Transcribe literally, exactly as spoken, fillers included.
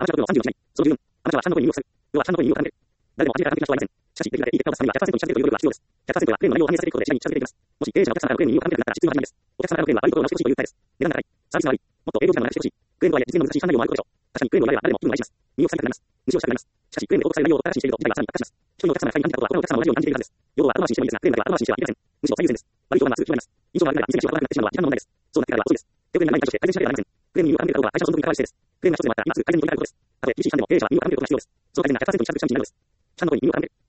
アマチュアの部分をさんじゅうをしない。その十分。アマチュアはちゃんと声に入力する。要はちゃんと声に入力を重ねる。誰でも味が完璧な人はいません。しかし、できるだけいい結果を出すためにはひゃくパーセントに近づけるという努力が必要です。ひゃくパーセントはクレームの内容を反映させていくことで次第に近づけていきます。もし経営者がお客様からのクレームに入力が完璧だったら失敗は始まりです。お客様からのクレームは悪いところを直してほしいという訴えです。値段が高い。サービスが悪い。もっと営業時間を長くしてほしい。クレームとはいえ実現の難しい社内容もあることでしょう。確かにクレームを言われれば誰も気分が害します。身を塞ぎたくなります。無視をしたくなります。しかし、クレームで報告される内容を後回しにしていると事態はさらに悪化します。一人のお客様が不快に感じたことは他のお客様も同じように感じているはずです。要望は後回しにしてもいいですが、クレームだけは後回しにしてはいけません。むしろ最優先です。悪い評判はすぐ広まります。印象が悪くなれば店が仕事がなくなってしまうのは時間の問題です。そうなってからは遅いです。手遅れにならないとして改善しなければなりません。クレームに入力が完璧かどうかは会社の存続に関わる姿勢です。クレームが一つでもあったら今すぐ改善に取り掛かることです。たとえ厳しい期間でも経営者は入力が完璧をこなしてほしいです。その改善がひゃくパーセントに近づく進捗になるのです。ちゃんと声に入力が完璧。